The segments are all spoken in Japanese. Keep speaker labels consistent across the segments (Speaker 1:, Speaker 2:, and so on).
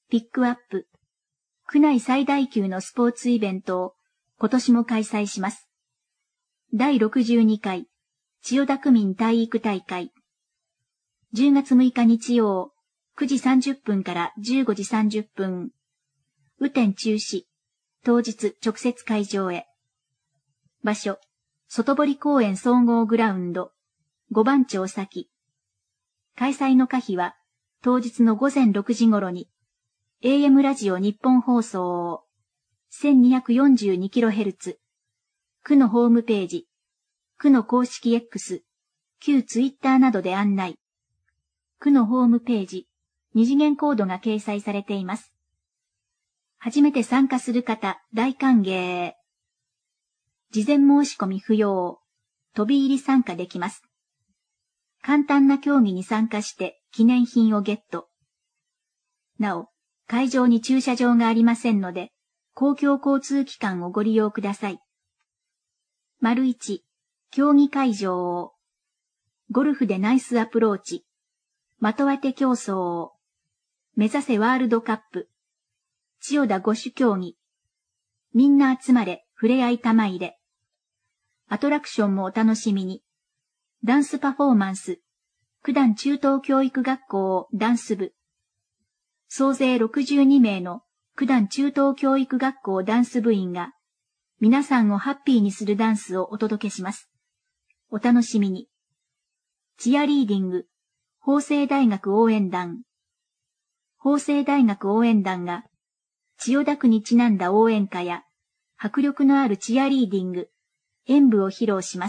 Speaker 1: ピックアップ。区内最大級のスポーツイベントを今年も開催します。第62回千代田区民体育大会。10月6日日曜、9時30分から15時30分。雨天中止。当日直接会場へ。場所、外堀公園総合グラウンド、5番町先。開催の可否は、当日の午前6時頃に、AM ラジオ日本放送を、1242kHz、区のホームページ、区の公式 X、旧ツイッターなどで案内。区のホームページ、二次元コードが掲載されています。初めて参加する方、大歓迎。事前申し込み不要。飛び入り参加できます。簡単な競技に参加して記念品をゲット。なお、会場に駐車場がありませんので、公共交通機関をご利用ください。1、競技会場を。ゴルフでナイスアプローチ。的当て競争を。目指せワールドカップ。千代田五種競技。みんな集まれ、ふれあい玉入れ。アトラクションもお楽しみに。ダンスパフォーマンス。九段中等教育学校ダンス部。総勢62名の九段中等教育学校ダンス部員が、皆さんをハッピーにするダンスをお届けします。お楽しみに。チアリーディング。法政大学応援団。法政大学応援団が、千代田区にちなんだ応援歌や、迫力のあるチアリーディング、演舞を披露します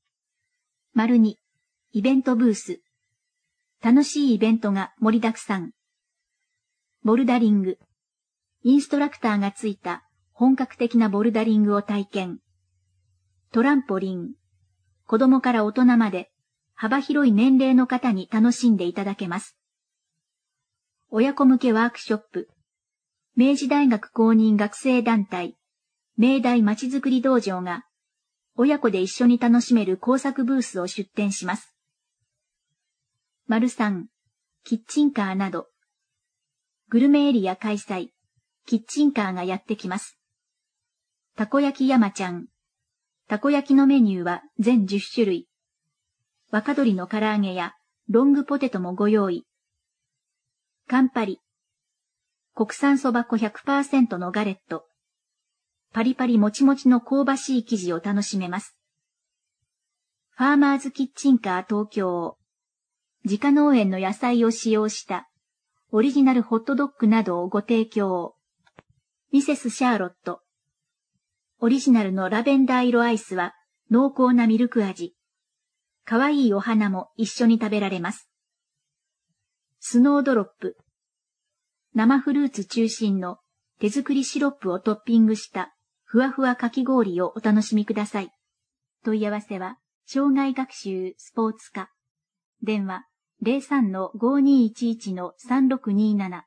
Speaker 1: 。2、イベントブース。楽しいイベントが盛りだくさん。ボルダリング。インストラクターがついた本格的なボルダリングを体験。トランポリン。子供から大人まで幅広い年齢の方に楽しんでいただけます。親子向けワークショップ。明治大学公認学生団体、明大まちづくり道場が、親子で一緒に楽しめる工作ブースを出展します。3、キッチンカーなど。グルメエリア開催、キッチンカーがやってきます。たこ焼き山ちゃん。たこ焼きのメニューは全10種類。若鶏の唐揚げやロングポテトもご用意。カンパリ。国産そば粉 100% のガレット。パリパリもちもちの香ばしい生地を楽しめます。ファーマーズキッチンカー東京。自家農園の野菜を使用したオリジナルホットドッグなどをご提供。ミセスシャーロット。オリジナルのラベンダー色アイスは濃厚なミルク味。かわいいお花も一緒に食べられます。スノードロップ。生フルーツ中心の手作りシロップをトッピングしたふわふわかき氷をお楽しみください。問い合わせは、障害学習スポーツ科。電話 03-5211-3627